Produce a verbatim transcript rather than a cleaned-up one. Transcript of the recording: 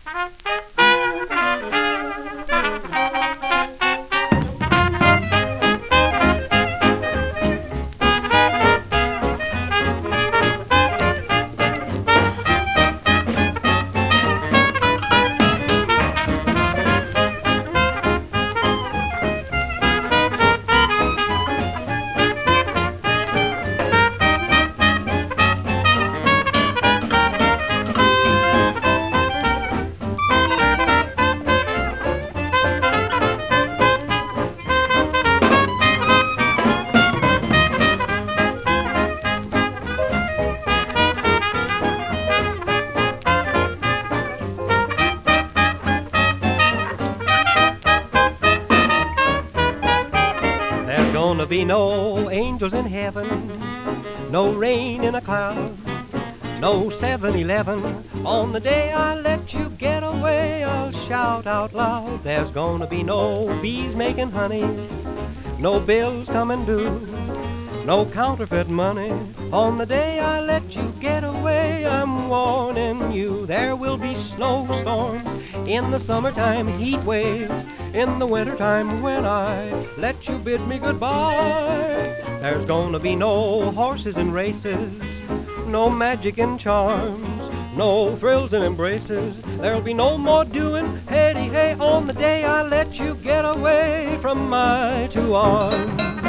There's gonna be no angels in heaven, no rain in a cloud, no seven eleven on the day I let you get away. I'll shout out loud. There's gonna be no bees making honey, no bills coming due, no counterfeit money on the day I let you get away. I'm warning you, there will be snowstorms in the summertime, heat waves in the wintertime when I let you bid me goodbye. There's gonna be no horses and races, no magic and charms, no thrills and embraces. There'll be no more doing hey-de-hey on the day I let you get away from my two arms.